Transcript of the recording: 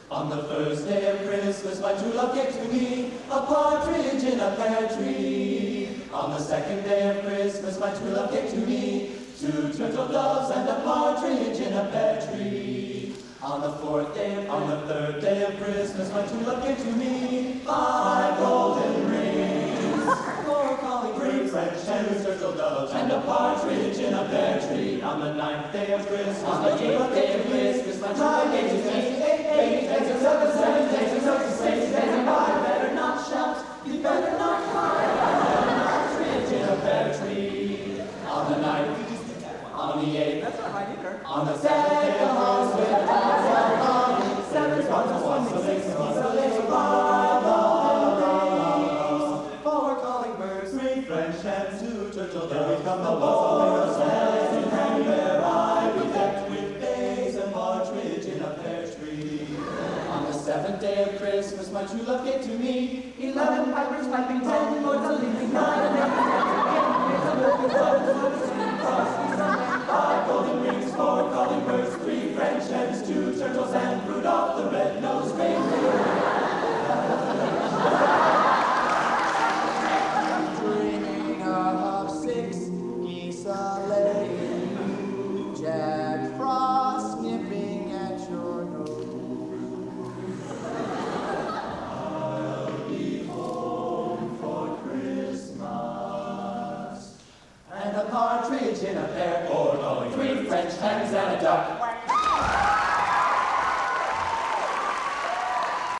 On the first day of Christmas, my true love gave to me a partridge in a pear tree. On the second day of Christmas, my true love gave to me 2 turtle doves and a partridge in a pear tree. On the third day of Christmas, my true love gave to me 5 golden rings, 4 collie-birds, 2 turtle doves, and a partridge in a pear tree. On the 9th day of Christmas, my true love gave to me 5 gave to me 8 baby eggs, 7 eggs, 6 eggs, and 5. Better not shout, you better not cry. Partridge in a pear tree. On the 9th, on the 8th, That's not right either. on the 7th day of Christmas, 7 sparkles, 1 6, 5 doves, 4 calling-birds, 3 French hens, 2 turtle doves. Here we come the boys, and where I be decked with bays and partridge in a pear tree. On the 7th day of Christmas, my true love gave to me 11 pipers piping, 10 lords a leaping, 9 and 8 5 golden rings, 4 calling-birds, 3 French hens, 2 turtles, and Rudolph the red-nosed reindeer. Dreaming of 6 geese a-laying, Jack Frost nipping at your nose. I'll be home for Christmas, and a partridge in a pear, 4 calling, 3 French hens and a duck.